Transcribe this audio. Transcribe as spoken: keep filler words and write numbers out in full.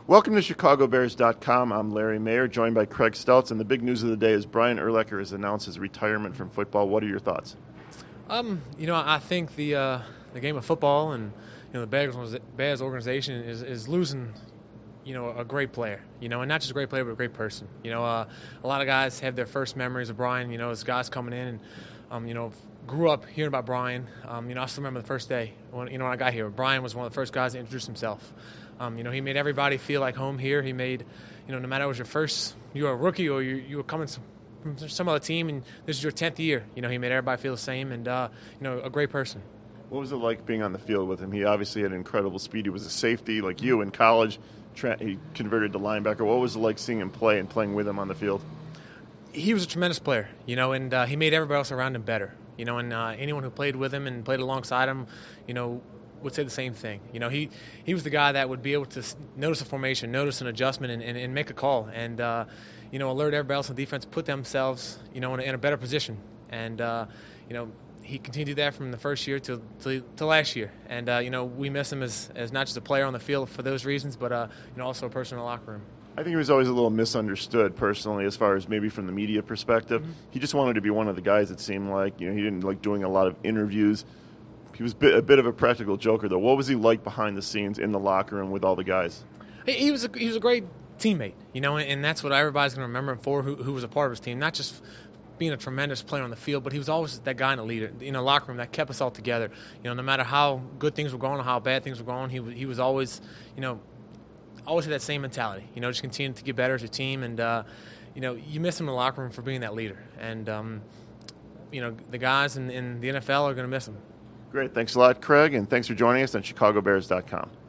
Welcome to Chicago Bears dot com. I'm Larry Mayer, joined by Craig Steltz, and the big news of the day is Brian Urlacher has announced his retirement from football. What are your thoughts? Um, you know, I think the uh, the game of football and you know the Bears, Bears organization is, is losing, you know, a great player. You know, and not just a great player, but a great person. You know, uh, a lot of guys have their first memories of Brian. You know, as guys coming in and um, you know, grew up hearing about Brian. Um, you know, I still remember the first day when you know when I got here. Brian was one of the first guys to introduce himself. Um, you know, he made everybody feel like home here. He made, you know, no matter it was your first, you were a rookie or you, you were coming from some other team and this is your tenth year. You know, he made everybody feel the same and, uh, you know, a great person. What was it like being on the field with him? He obviously had incredible speed. He was a safety like you in college. He converted to linebacker. What was it like seeing him play and playing with him on the field? He was a tremendous player, you know, and uh, he made everybody else around him better. You know, and uh, anyone who played with him and played alongside him, you know, would say the same thing. You know, he, he was the guy that would be able to notice a formation, notice an adjustment, and, and, and make a call, and uh, you know, alert everybody else on defense, put themselves, you know, in a, in a better position. And uh, you know, he continued that from the first year to to, to last year. And uh, you know, we miss him as as not just a player on the field for those reasons, but uh, you know, also a person in the locker room. I think he was always a little misunderstood personally, as far as maybe from the media perspective. Mm-hmm. He just wanted to be one of the guys. It seemed like, you know, he didn't like doing a lot of interviews. He was a bit of a practical joker, though. What was he like behind the scenes in the locker room with all the guys? He was a, he was a great teammate, you know, and that's what everybody's going to remember him for, who, who was a part of his team. Not just being a tremendous player on the field, but he was always that guy in the leader, in the locker room that kept us all together. You know, no matter how good things were going or how bad things were going, he was, he was always, you know, always had that same mentality. You know, just continue to get better as a team, and uh, you know, you miss him in the locker room for being that leader. And um, you know, the guys in, in the N F L are going to miss him. Great. Thanks a lot, Craig, and thanks for joining us on Chicago Bears dot com.